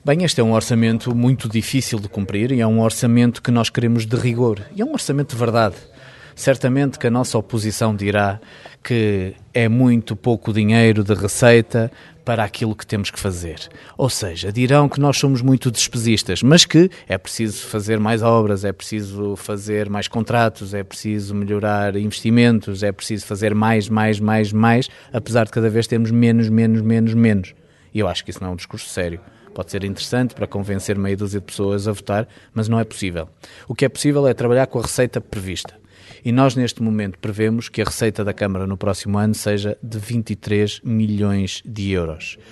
Bem, este é um orçamento muito difícil de cumprir e é um orçamento que nós queremos de rigor. E é um orçamento de verdade. Certamente que a nossa oposição dirá que é muito pouco dinheiro de receita para aquilo que temos que fazer. Ou seja, dirão que nós somos muito despesistas, mas que é preciso fazer mais obras, é preciso fazer mais contratos, é preciso melhorar investimentos, é preciso fazer mais, apesar de cada vez termos menos. E eu acho que isso não é um discurso sério. Pode ser interessante para convencer meia dúzia de pessoas a votar, mas não é possível. O que é possível é trabalhar com a receita prevista. E nós, neste momento, prevemos que a receita da Câmara no próximo ano seja de 23 milhões de euros.